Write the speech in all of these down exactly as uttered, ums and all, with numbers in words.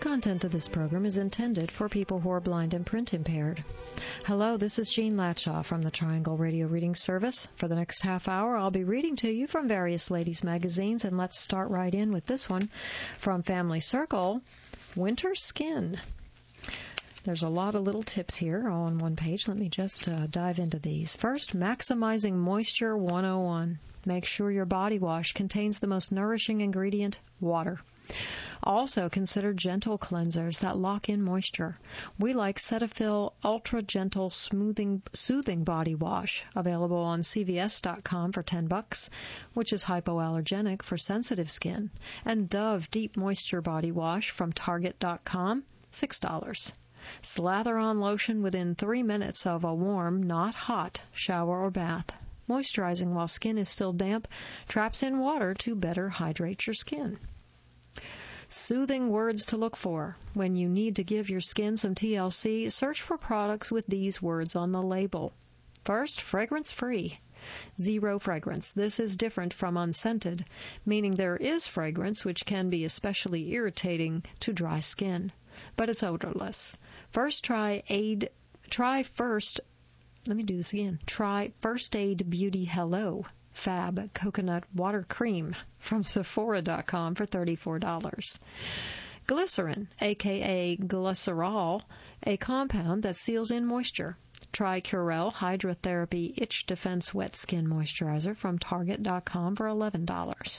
content of this program is intended for people who are blind and print impaired. Hello, this is Jean Latshaw from the Triangle Radio Reading Service. For the next half hour, I'll be reading to you from various ladies' magazines, and let's start right in with this one from Family Circle, Winter Skin. There's a lot of little tips here all on one page. Let me just uh, dive into these. First, Maximizing Moisture one oh one. Make sure your body wash contains the most nourishing ingredient, water. Also, consider gentle cleansers that lock in moisture. We like Cetaphil Ultra Gentle Smoothing Soothing Body Wash, available on C V S dot com for ten bucks, which is hypoallergenic for sensitive skin, and Dove Deep Moisture Body Wash from Target dot com, six dollars. Slather on lotion within three minutes of a warm, not hot, shower or bath. Moisturizing while skin is still damp traps in water to better hydrate your skin. Soothing words to look for. When you need to give your skin some T L C, search for products with these words on the label. First, fragrance-free. Zero fragrance. This is different from unscented, meaning there is fragrance, which can be especially irritating to dry skin, but it's odorless. First, try aid. Try first. Let me do this again. Try First Aid Beauty Hello Fab Coconut Water Cream from Sephora dot com for thirty-four dollars. Glycerin, aka glycerol, a compound that seals in moisture. Try Curel Hydrotherapy Itch Defense Wet Skin Moisturizer from Target dot com for eleven dollars.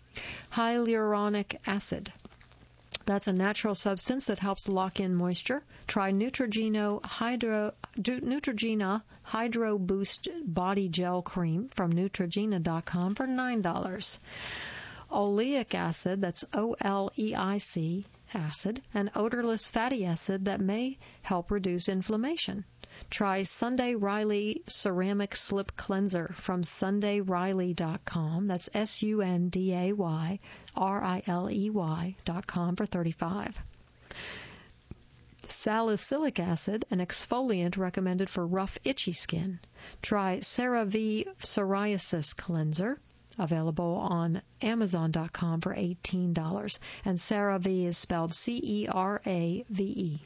Hyaluronic acid. That's a natural substance that helps lock in moisture. Try Neutrogena Hydro, Neutrogena Hydro Boost Body Gel Cream from Neutrogena dot com for nine dollars. Oleic acid, that's O L E I C acid, an odorless fatty acid that may help reduce inflammation. Try Sunday Riley Ceramic Slip Cleanser from Sunday Riley dot com. That's S U N D A Y R I L E Y dot com for thirty-five dollars. Salicylic acid, an exfoliant recommended for rough, itchy skin. Try CeraVe Psoriasis Cleanser, available on Amazon dot com for eighteen dollars. And CeraVe is spelled C E R A V E.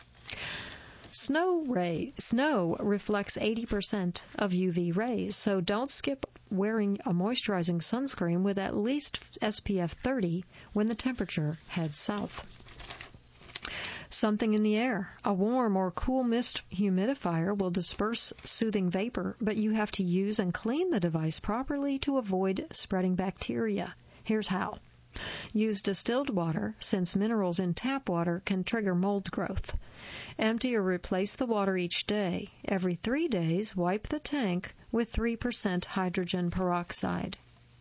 Snow ray snow reflects eighty percent of U V rays, so don't skip wearing a moisturizing sunscreen with at least S P F thirty when the temperature heads south. Something in the air. A warm or cool mist humidifier will disperse soothing vapor, but you have to use and clean the device properly to avoid spreading bacteria. Here's how. Use distilled water, since minerals in tap water can trigger mold growth. Empty or replace the water each day. Every three days, wipe the tank with three percent hydrogen peroxide.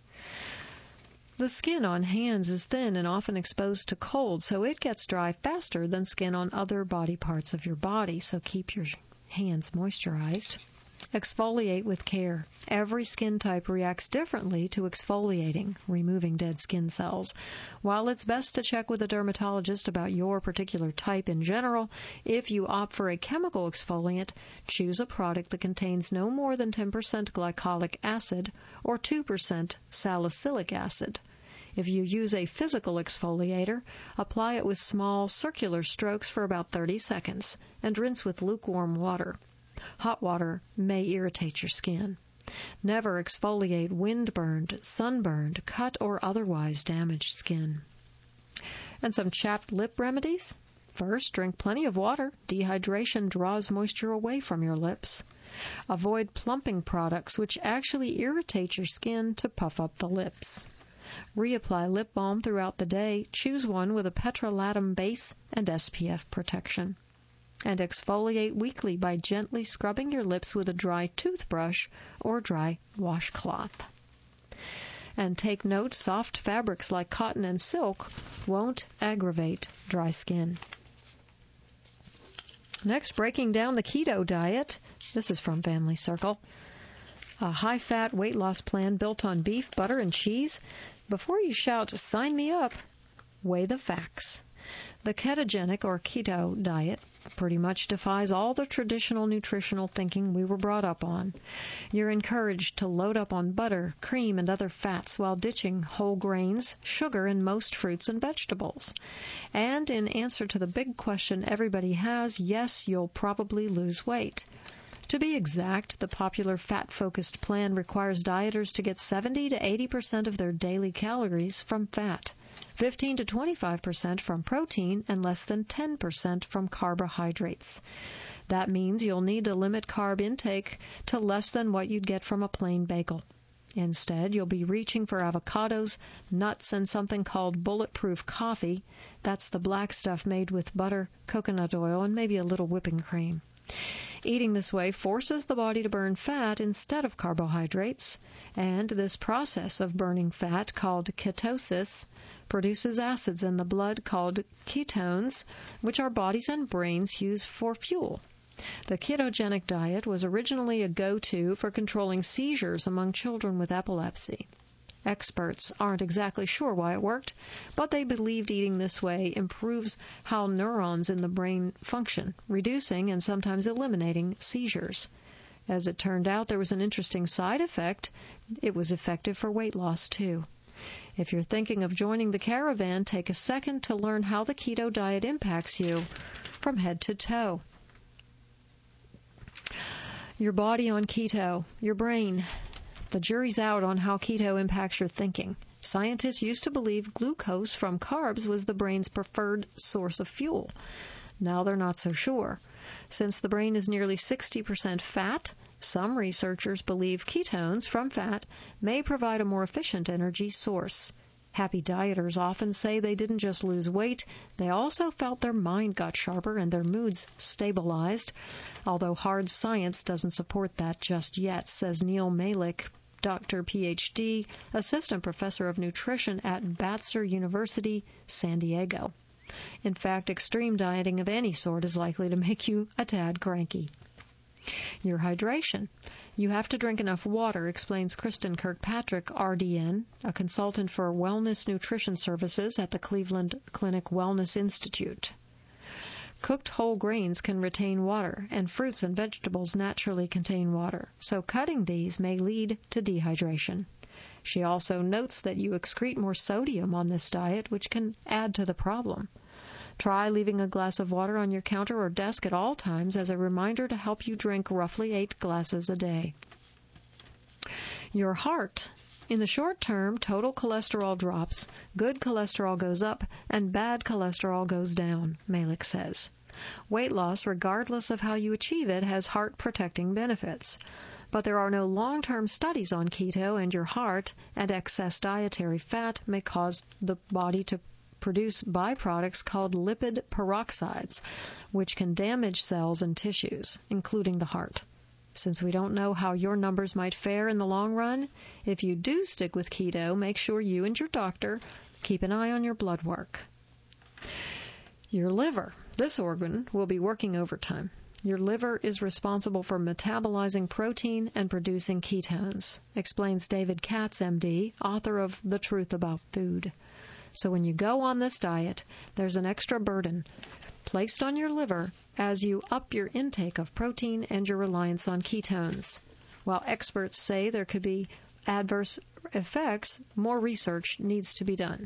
The skin on hands is thin and often exposed to cold, so it gets dry faster than skin on other body parts of your body, so keep your hands moisturized. Exfoliate with care. Every skin type reacts differently to exfoliating, removing dead skin cells. While it's best to check with a dermatologist about your particular type in general, if you opt for a chemical exfoliant, choose a product that contains no more than ten percent glycolic acid or two percent salicylic acid. If you use a physical exfoliator, apply it with small circular strokes for about thirty seconds and rinse with lukewarm water. Hot water may irritate your skin. Never exfoliate wind-burned, sunburned, cut, or otherwise damaged skin. And some chapped lip remedies. First, drink plenty of water. Dehydration draws moisture away from your lips. Avoid plumping products which actually irritate your skin to puff up the lips. Reapply lip balm throughout the day. Choose one with a petrolatum base and S P F protection. And exfoliate weekly by gently scrubbing your lips with a dry toothbrush or dry washcloth. And take note, soft fabrics like cotton and silk won't aggravate dry skin. Next, breaking down the keto diet. This is from Family Circle. A high-fat weight loss plan built on beef, butter, and cheese. Before you shout, sign me up, weigh the facts. The ketogenic or keto diet pretty much defies all the traditional nutritional thinking we were brought up on. You're encouraged to load up on butter, cream, and other fats while ditching whole grains, sugar, and most fruits and vegetables. And in answer to the big question everybody has, yes, you'll probably lose weight. To be exact, the popular fat-focused plan requires dieters to get seventy to eighty percent of their daily calories from fat, fifteen to twenty-five percent from protein, and less than ten percent from carbohydrates. That means you'll need to limit carb intake to less than what you'd get from a plain bagel. Instead, you'll be reaching for avocados, nuts, and something called bulletproof coffee. That's the black stuff made with butter, coconut oil, and maybe a little whipping cream. Eating this way forces the body to burn fat instead of carbohydrates, and this process of burning fat, called ketosis, produces acids in the blood called ketones, which our bodies and brains use for fuel. The ketogenic diet was originally a go-to for controlling seizures among children with epilepsy. Experts aren't exactly sure why it worked, but they believed eating this way improves how neurons in the brain function, reducing and sometimes eliminating seizures. As it turned out, there was an interesting side effect. It was effective for weight loss, too. If you're thinking of joining the caravan, take a second to learn how the keto diet impacts you from head to toe. Your body on keto, your brain. The jury's out on how keto impacts your thinking. Scientists used to believe glucose from carbs was the brain's preferred source of fuel. Now they're not so sure. Since the brain is nearly sixty percent fat, some researchers believe ketones from fat may provide a more efficient energy source. Happy dieters often say they didn't just lose weight, they also felt their mind got sharper and their moods stabilized, although hard science doesn't support that just yet, says Neil Malik, Doctor P H D, Assistant Professor of Nutrition at Batzer University, San Diego. In fact, extreme dieting of any sort is likely to make you a tad cranky. Your hydration. You have to drink enough water, explains Kristen Kirkpatrick, R D N, a consultant for wellness nutrition services at the Cleveland Clinic Wellness Institute. Cooked whole grains can retain water, and fruits and vegetables naturally contain water, so cutting these may lead to dehydration. She also notes that you excrete more sodium on this diet, which can add to the problem. Try leaving a glass of water on your counter or desk at all times as a reminder to help you drink roughly eight glasses a day. Your heart. In the short term, total cholesterol drops, good cholesterol goes up, and bad cholesterol goes down, Malik says. Weight loss, regardless of how you achieve it, has heart-protecting benefits. But there are no long-term studies on keto, and your heart and excess dietary fat may cause the body to produce byproducts called lipid peroxides, which can damage cells and tissues, including the heart. Since we don't know how your numbers might fare in the long run, if you do stick with keto, make sure you and your doctor keep an eye on your blood work. Your liver. This organ will be working overtime. Your liver is responsible for metabolizing protein and producing ketones, explains David Katz, M D, author of The Truth About Food. So when you go on this diet, there's an extra burden placed on your liver as you up your intake of protein and your reliance on ketones. While experts say there could be adverse effects, more research needs to be done.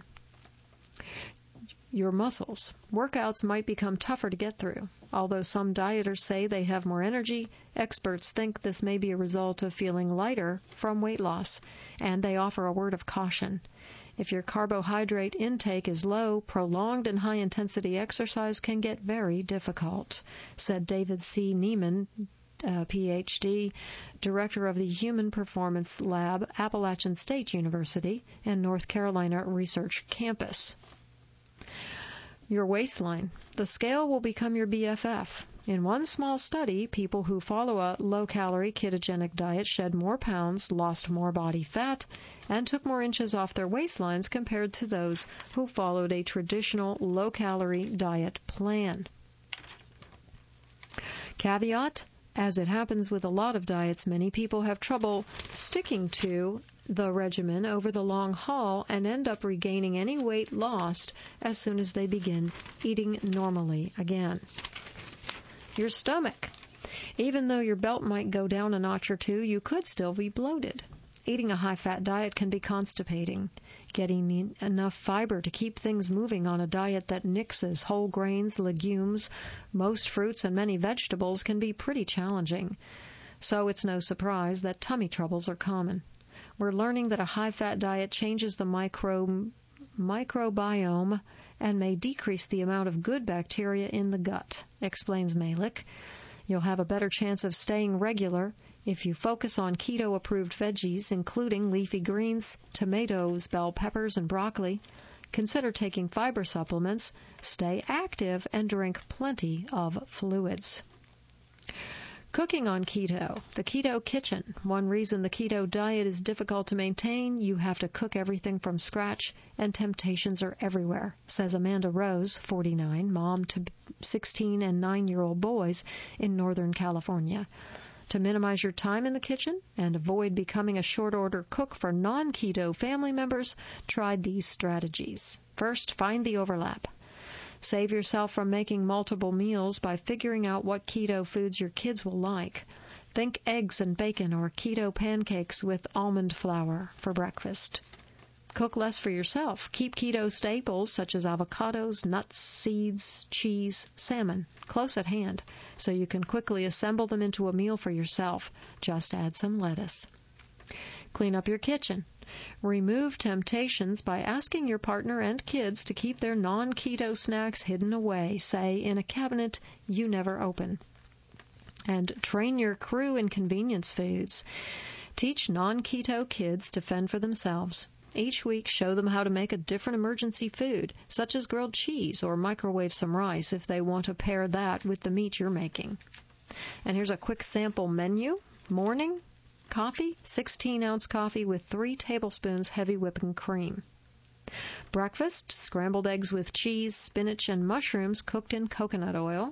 Your muscles. Workouts might become tougher to get through. Although some dieters say they have more energy, experts think this may be a result of feeling lighter from weight loss, and they offer a word of caution. If your carbohydrate intake is low, prolonged and high-intensity exercise can get very difficult, said David C. Neiman, uh, P H D, director of the Human Performance Lab, Appalachian State University, and North Carolina Research Campus. Your waistline. The scale will become your B F F. In one small study, people who follow a low-calorie ketogenic diet shed more pounds, lost more body fat, and took more inches off their waistlines compared to those who followed a traditional low-calorie diet plan. Caveat, as it happens with a lot of diets, many people have trouble sticking to the regimen over the long haul and end up regaining any weight lost as soon as they begin eating normally again. Your stomach. Even though your belt might go down a notch or two, you could still be bloated. Eating a high-fat diet can be constipating. Getting enough fiber to keep things moving on a diet that nixes whole grains, legumes, most fruits, and many vegetables can be pretty challenging. So it's no surprise that tummy troubles are common. We're learning that a high-fat diet changes the micro, microbiome and may decrease the amount of good bacteria in the gut, explains Malik. You'll have a better chance of staying regular if you focus on keto-approved veggies, including leafy greens, tomatoes, bell peppers, and broccoli. Consider taking fiber supplements, stay active, and drink plenty of fluids. Cooking on keto. The keto kitchen. One reason the keto diet is difficult to maintain, you have to cook everything from scratch, and temptations are everywhere, says Amanda Rose, forty-nine, mom to sixteen and nine-year-old boys in Northern California. To minimize your time in the kitchen and avoid becoming a short-order cook for non-keto family members, try these strategies. First, find the overlap. Save yourself from making multiple meals by figuring out what keto foods your kids will like. Think eggs and bacon or keto pancakes with almond flour for breakfast. Cook less for yourself. Keep keto staples such as avocados, nuts, seeds, cheese, salmon close at hand so you can quickly assemble them into a meal for yourself. Just add some lettuce. Clean up your kitchen. Remove temptations by asking your partner and kids to keep their non-keto snacks hidden away, say in a cabinet you never open. And train your crew in convenience foods. Teach non-keto kids to fend for themselves. Each week, show them how to make a different emergency food, such as grilled cheese or microwave some rice if they want to pair that with the meat you're making. And here's a quick sample menu. Morning, coffee, sixteen-ounce coffee with three tablespoons heavy whipping cream. Breakfast, scrambled eggs with cheese, spinach, and mushrooms cooked in coconut oil.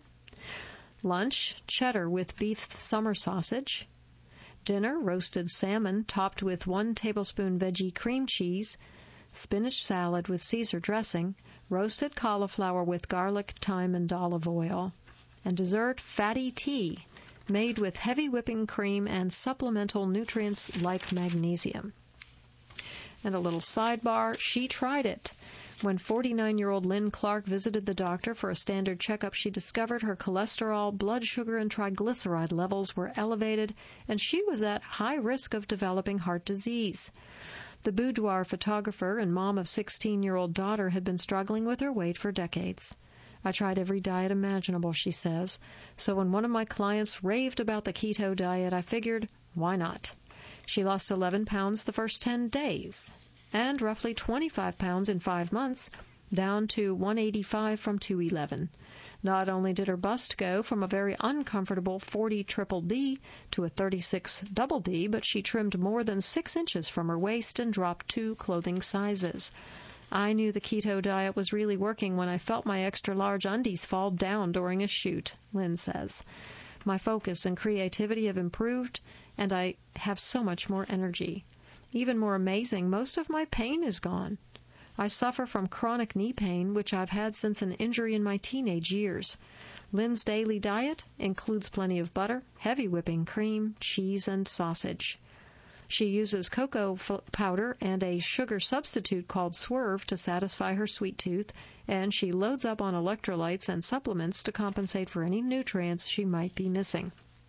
Lunch, cheddar with beef summer sausage. Dinner, roasted salmon topped with one tablespoon veggie cream cheese, spinach salad with Caesar dressing, roasted cauliflower with garlic, thyme, and olive oil. And dessert, fatty tea, made with heavy whipping cream and supplemental nutrients like magnesium. And a little sidebar, she tried it. When forty-nine-year-old Lynn Clark visited the doctor for a standard checkup, she discovered her cholesterol, blood sugar, and triglyceride levels were elevated, and she was at high risk of developing heart disease. The boudoir photographer and mom of sixteen-year-old daughter had been struggling with her weight for decades. I tried every diet imaginable, she says, so when one of my clients raved about the keto diet, I figured, why not? She lost eleven pounds the first ten days. And roughly twenty-five pounds in five months, down to one eighty-five from two eleven. Not only did her bust go from a very uncomfortable forty triple D to a thirty-six double D, but she trimmed more than six inches from her waist and dropped two clothing sizes. I knew the keto diet was really working when I felt my extra-large undies fall down during a shoot, Lynn says. My focus and creativity have improved, and I have so much more energy. Even more amazing, most of my pain is gone. I suffer from chronic knee pain, which I've had since an injury in my teenage years. Lynn's daily diet includes plenty of butter, heavy whipping cream, cheese, and sausage. She uses cocoa f- powder and a sugar substitute called Swerve to satisfy her sweet tooth, and she loads up on electrolytes and supplements to compensate for any nutrients she might be missing.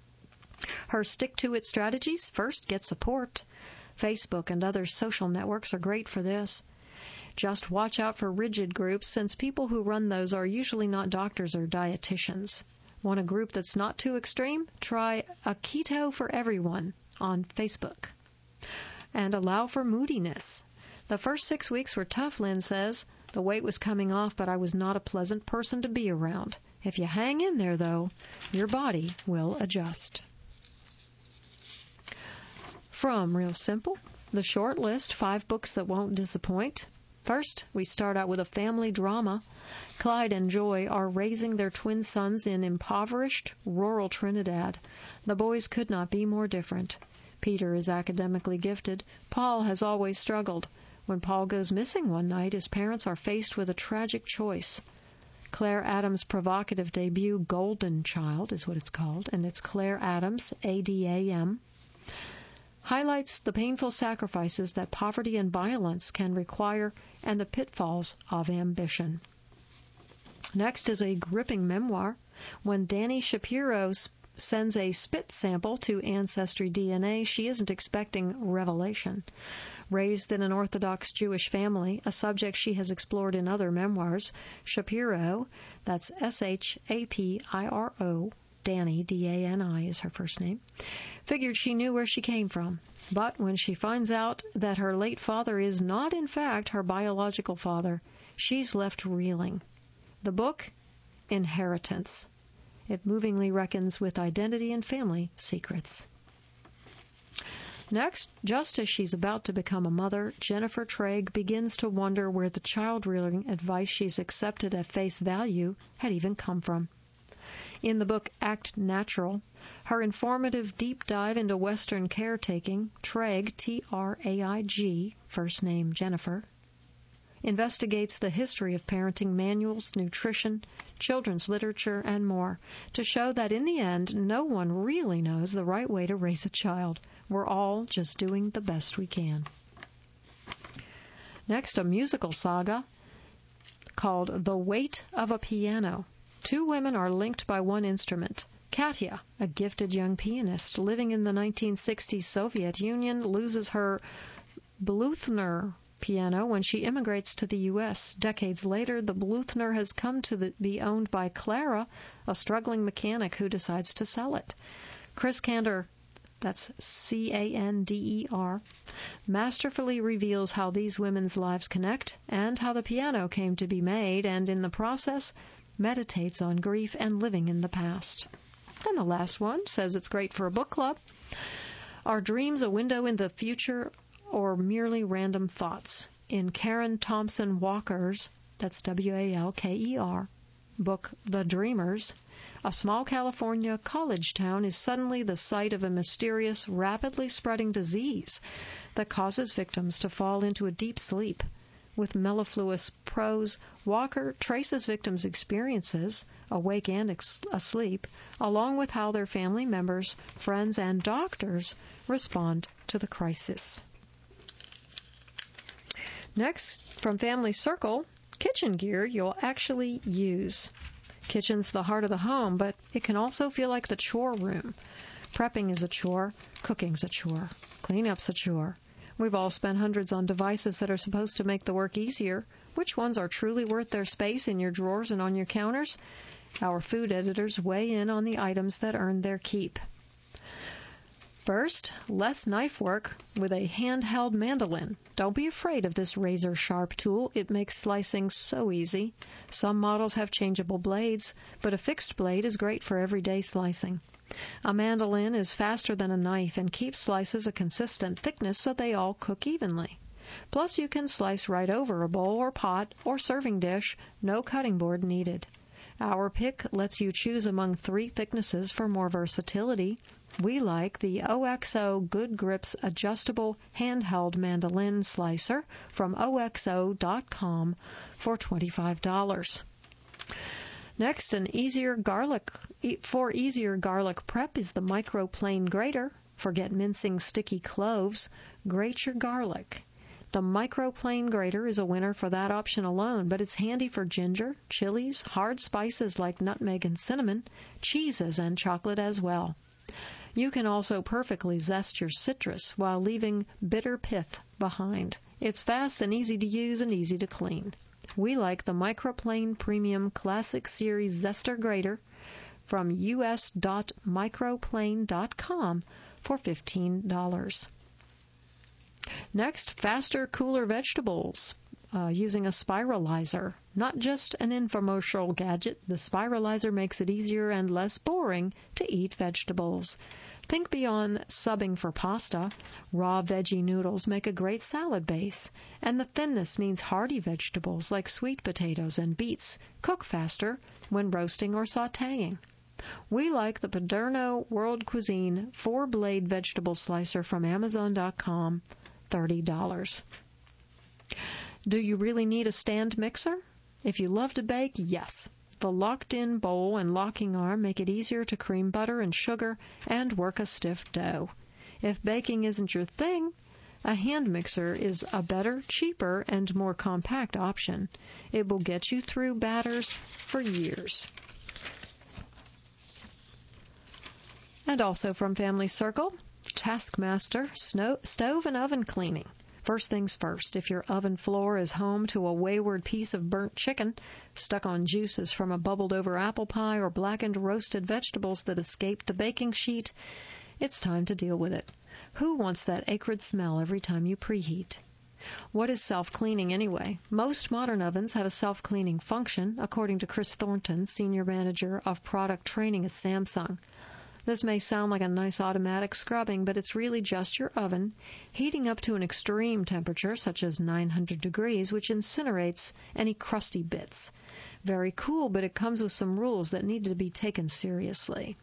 Her stick-to-it strategies: first, get support. Facebook and other social networks are great for this. Just watch out for rigid groups, since people who run those are usually not doctors or dietitians. Want a group that's not too extreme? Try a Keto for Everyone on Facebook. And allow for moodiness. The first six weeks were tough, Lynn says. The weight was coming off, but I was not a pleasant person to be around. If you hang in there, though, your body will adjust. From Real Simple, the short list, five books that won't disappoint. First, we start out with a family drama. Clyde and Joy are raising their twin sons in impoverished rural Trinidad. The boys could not be more different. Peter is academically gifted. Paul has always struggled. When Paul goes missing one night, his parents are faced with a tragic choice. Claire Adams' provocative debut, Golden Child, is what it's called, and it's Claire Adams, A D A M, highlights the painful sacrifices that poverty and violence can require and the pitfalls of ambition. Next is a gripping memoir. When Dani Shapiro sends a spit sample to Ancestry D N A, she isn't expecting revelation. Raised in an Orthodox Jewish family, a subject she has explored in other memoirs, Shapiro, that's S H A P I R O, Dani, D A N I is her first name, figured she knew where she came from. But when she finds out that her late father is not, in fact, her biological father, she's left reeling. The book, Inheritance. It movingly reckons with identity and family secrets. Next, just as she's about to become a mother, Jennifer Traig begins to wonder where the child-rearing advice she's accepted at face value had even come from. In the book Act Natural, her informative deep dive into Western caretaking, Traig, T R A I G, first name Jennifer, investigates the history of parenting manuals, nutrition, children's literature, and more, to show that in the end, no one really knows the right way to raise a child. We're all just doing the best we can. Next, a musical saga called The Weight of a Piano. Two women are linked by one instrument. Katya, a gifted young pianist living in the nineteen sixties Soviet Union, loses her Bluthner piano when she immigrates to the U S. Decades later, the Bluthner has come to the, be owned by Clara, a struggling mechanic who decides to sell it. Chris Kander, that's C A N D E R, masterfully reveals how these women's lives connect and how the piano came to be made, and in the process meditates on grief and living in the past. And the last one says it's great for a book club. Are dreams a window in the future or merely random thoughts? In Karen Thompson Walker's, that's W A L K E R, book The Dreamers, a small California college town is suddenly the site of a mysterious, rapidly spreading disease that causes victims to fall into a deep sleep. With mellifluous prose, Walker traces victims' experiences, awake and ex- asleep, along with how their family members, friends, and doctors respond to the crisis. Next, from Family Circle, kitchen gear you'll actually use. Kitchen's the heart of the home, but it can also feel like the chore room. Prepping is a chore, cooking's a chore, cleanup's a chore. We've all spent hundreds on devices that are supposed to make the work easier. Which ones are truly worth their space in your drawers and on your counters? Our food editors weigh in on the items that earn their keep. First, less knife work with a handheld mandolin. Don't be afraid of this razor-sharp tool. It makes slicing so easy. Some models have changeable blades, but a fixed blade is great for everyday slicing. A mandolin is faster than a knife and keeps slices a consistent thickness so they all cook evenly. Plus, you can slice right over a bowl or pot or serving dish, no cutting board needed. Our pick lets you choose among three thicknesses for more versatility. We like the O X O Good Grips Adjustable Handheld Mandolin Slicer from O X O dot com for twenty-five dollars. Next, an easier garlic for easier garlic prep is the microplane grater. Forget mincing sticky cloves. Grate your garlic. The microplane grater is a winner for that option alone, but it's handy for ginger, chilies, hard spices like nutmeg and cinnamon, cheeses, and chocolate as well. You can also perfectly zest your citrus while leaving bitter pith behind. It's fast and easy to use and easy to clean. We like the Microplane Premium Classic Series Zester Grater from U S dot microplane dot com for fifteen dollars. Next, faster, cooler vegetables uh, using a spiralizer. Not just an infomercial gadget, the spiralizer makes it easier and less boring to eat vegetables. Think beyond subbing for pasta. Raw veggie noodles make a great salad base, and the thinness means hearty vegetables like sweet potatoes and beets cook faster when roasting or sautéing. We like the Paderno World Cuisine four-blade vegetable slicer from Amazon dot com, thirty dollars. Do you really need a stand mixer? If you love to bake, yes. The locked-in bowl and locking arm make it easier to cream butter and sugar and work a stiff dough. If baking isn't your thing, a hand mixer is a better, cheaper, and more compact option. It will get you through batters for years. And also from Family Circle, Taskmaster Snow, Stove and Oven Cleaning. First things first, if your oven floor is home to a wayward piece of burnt chicken, stuck on juices from a bubbled-over apple pie, or blackened roasted vegetables that escaped the baking sheet, it's time to deal with it. Who wants that acrid smell every time you preheat? What is self-cleaning anyway? Most modern ovens have a self-cleaning function, according to Chris Thornton, Senior Manager of Product Training at Samsung. This may sound like a nice automatic scrubbing, but it's really just your oven heating up to an extreme temperature, such as nine hundred degrees, which incinerates any crusty bits. Very cool, but it comes with some rules that need to be taken seriously.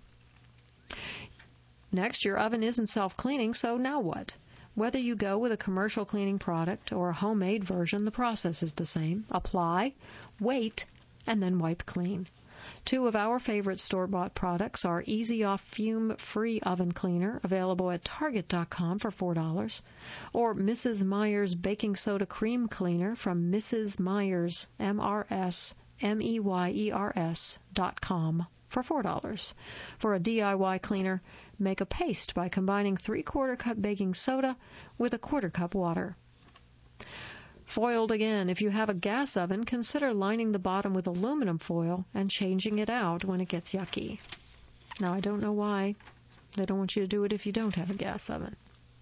Next, your oven isn't self-cleaning, so now what? Whether you go with a commercial cleaning product or a homemade version, the process is the same. Apply, wait, and then wipe clean. Two of our favorite store-bought products are Easy Off Fume Free Oven Cleaner, available at Target dot com for four dollars, or Missus Meyer's Baking Soda Cream Cleaner from Missus Meyer's, M R S, M E Y E R S dot com for four dollars. For a D I Y cleaner, make a paste by combining three-quarter cup baking soda with a quarter cup water. Foiled again. If you have a gas oven, consider lining the bottom with aluminum foil and changing it out when it gets yucky. Now, I don't know why they don't want you to do it if you don't have a gas oven.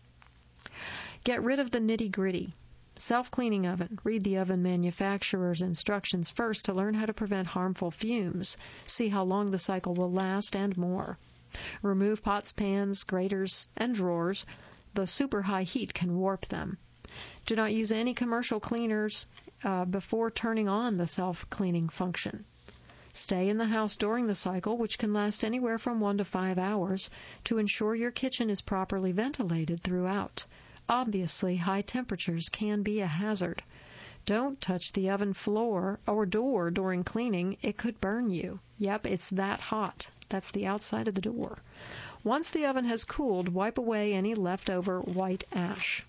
Get rid of the nitty-gritty. Self-cleaning oven. Read the oven manufacturer's instructions first to learn how to prevent harmful fumes. See how long the cycle will last and more. Remove pots, pans, graters, and drawers. The super high heat can warp them. Do not use any commercial cleaners uh, before turning on the self-cleaning function. Stay in the house during the cycle, which can last anywhere from one to five hours, to ensure your kitchen is properly ventilated throughout. Obviously, high temperatures can be a hazard. Don't touch the oven floor or door during cleaning. It could burn you. Yep, it's that hot. That's the outside of the door. Once the oven has cooled, wipe away any leftover white ash.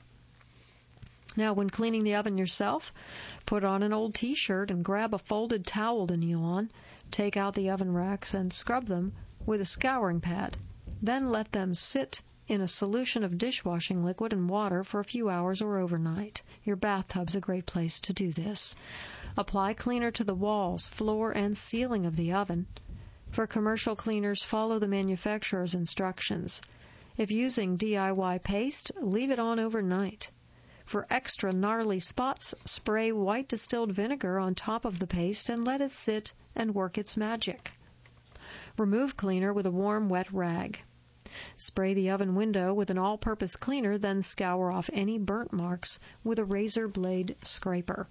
Now, when cleaning the oven yourself, put on an old T-shirt and grab a folded towel to kneel on. Take out the oven racks and scrub them with a scouring pad. Then let them sit in a solution of dishwashing liquid and water for a few hours or overnight. Your bathtub's a great place to do this. Apply cleaner to the walls, floor, and ceiling of the oven. For commercial cleaners, follow the manufacturer's instructions. If using D I Y paste, leave it on overnight. For extra gnarly spots, spray white distilled vinegar on top of the paste and let it sit and work its magic. Remove cleaner with a warm, wet rag. Spray the oven window with an all-purpose cleaner, then scour off any burnt marks with a razor blade scraper.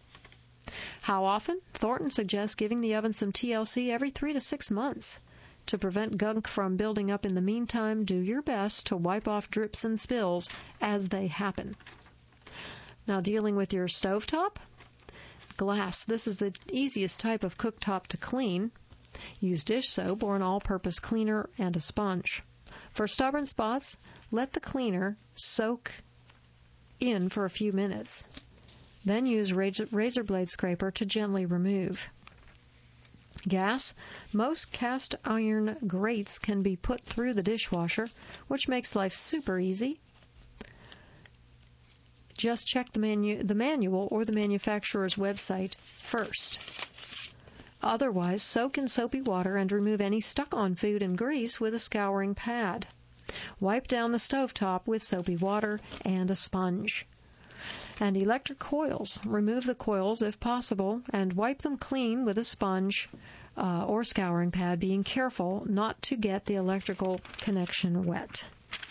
How often? Thornton suggests giving the oven some T L C every three to six months. To prevent gunk from building up in the meantime, do your best to wipe off drips and spills as they happen. Now, dealing with your stovetop? Glass. This is the easiest type of cooktop to clean. Use dish soap or an all-purpose cleaner and a sponge. For stubborn spots, let the cleaner soak in for a few minutes. Then use razor, razor blade scraper to gently remove. Gas. Most cast iron grates can be put through the dishwasher, which makes life super easy. Just check the, manu- the manual or the manufacturer's website first. Otherwise, soak in soapy water and remove any stuck-on food and grease with a scouring pad. Wipe down the stovetop with soapy water and a sponge. And electric coils. Remove the coils if possible and wipe them clean with a sponge uh, or scouring pad, being careful not to get the electrical connection wet.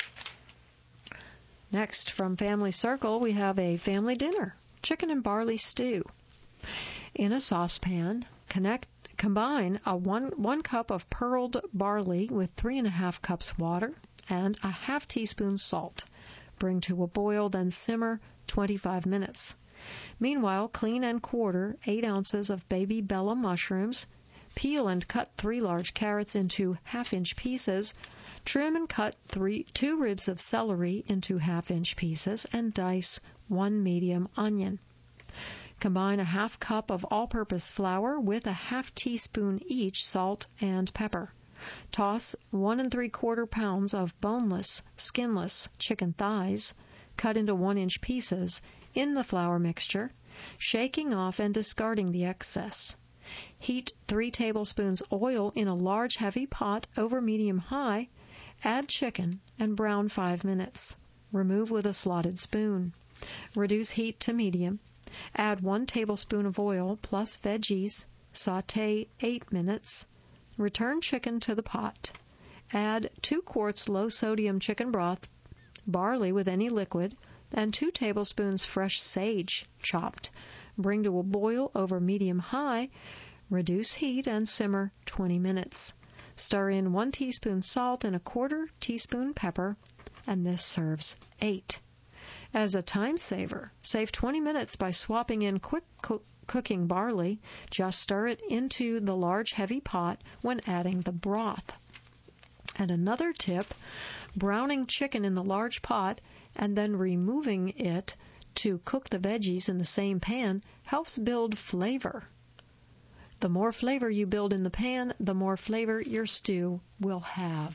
Next, from Family Circle, we have a family dinner, chicken and barley stew. In a saucepan, connect, Combine a one, one cup of pearled barley with three and a half cups water and a half teaspoon salt. Bring to a boil, then simmer twenty-five minutes. Meanwhile, clean and quarter eight ounces of baby Bella mushrooms. Peel and cut three large carrots into half-inch pieces. Trim and cut three, two ribs of celery into half-inch pieces and dice one medium onion. Combine a half cup of all-purpose flour with a half teaspoon each salt and pepper. Toss one and three quarter pounds of boneless, skinless chicken thighs, cut into one-inch pieces, in the flour mixture, shaking off and discarding the excess. Heat three tablespoons oil in a large heavy pot over medium-high. Add chicken and brown five minutes. Remove with a slotted spoon. Reduce heat to medium. Add one tablespoon of oil plus veggies. Sauté eight minutes. Return chicken to the pot. Add two quarts low-sodium chicken broth, barley with any liquid, and two tablespoons fresh sage chopped. Bring to a boil over medium-high. Reduce heat and simmer twenty minutes. Stir in one teaspoon salt and a quarter teaspoon pepper, and this serves eight. As a time saver, save twenty minutes by swapping in quick co- cooking barley. Just stir it into the large heavy pot when adding the broth. And another tip, browning chicken in the large pot and then removing it to cook the veggies in the same pan helps build flavor. The more flavor you build in the pan, the more flavor your stew will have.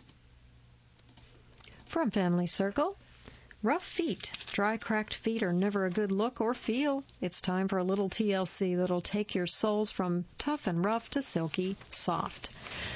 From Family Circle, rough feet. Dry, cracked feet are never a good look or feel. It's time for a little T L C that'll take your soles from tough and rough to silky soft.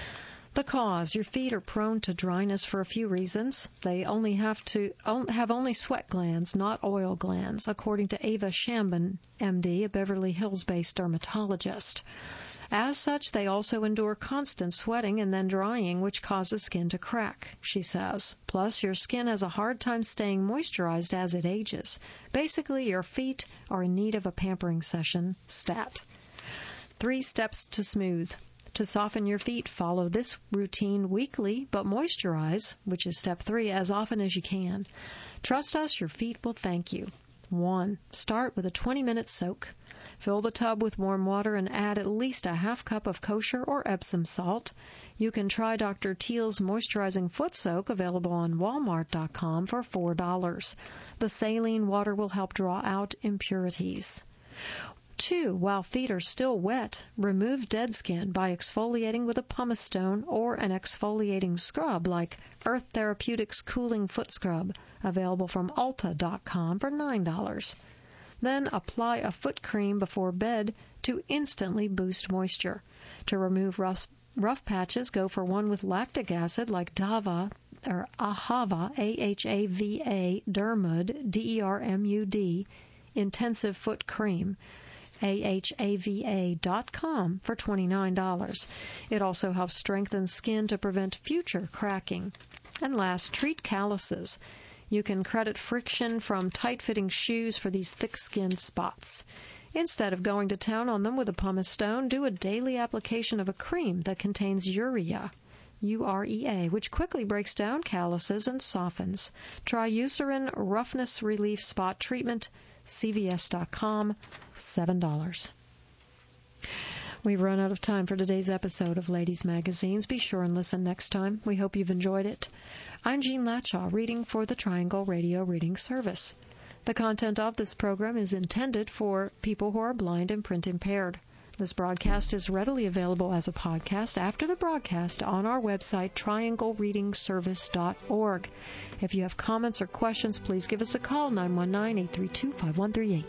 The cause: your feet are prone to dryness for a few reasons. They only have to have only sweat glands, not oil glands, according to Ava Shambin, M D, a Beverly Hills-based dermatologist. As such, they also endure constant sweating and then drying, which causes skin to crack, she says. Plus, your skin has a hard time staying moisturized as it ages. Basically, your feet are in need of a pampering session, stat. Three steps to smooth. To soften your feet, follow this routine weekly, but moisturize, which is step three, as often as you can. Trust us, your feet will thank you. One, start with a twenty-minute soak. Fill the tub with warm water and add at least a half cup of kosher or Epsom salt. You can try Doctor Teal's Moisturizing Foot Soak, available on Walmart dot com for four dollars. The saline water will help draw out impurities. Two, while feet are still wet, remove dead skin by exfoliating with a pumice stone or an exfoliating scrub like Earth Therapeutics Cooling Foot Scrub, available from Ulta dot com for nine dollars. Then apply a foot cream before bed to instantly boost moisture. To remove rough, rough patches, go for one with lactic acid like Dava or Ahava, A H A V A, Dermud, D E R M U D, Intensive Foot Cream. A H A V A dot com for twenty-nine dollars. It also helps strengthen skin to prevent future cracking. And last, treat calluses. You can credit Friction from tight-fitting shoes for these thick-skinned spots. Instead of going to town on them with a pumice stone, do a daily application of a cream that contains urea, U R E A, which quickly breaks down calluses and softens. Try Eucerin Roughness Relief Spot Treatment, C V S dot com, seven dollars. We've run out of time for today's episode of Ladies Magazines. Be sure and listen next time. We hope you've enjoyed it. I'm Jean Latshaw, reading for the Triangle Radio Reading Service. The content of this program is intended for people who are blind and print impaired. This broadcast is readily available as a podcast after the broadcast on our website, triangle reading service dot org. If you have comments or questions, please give us a call, nine one nine, eight three two, five one three eight.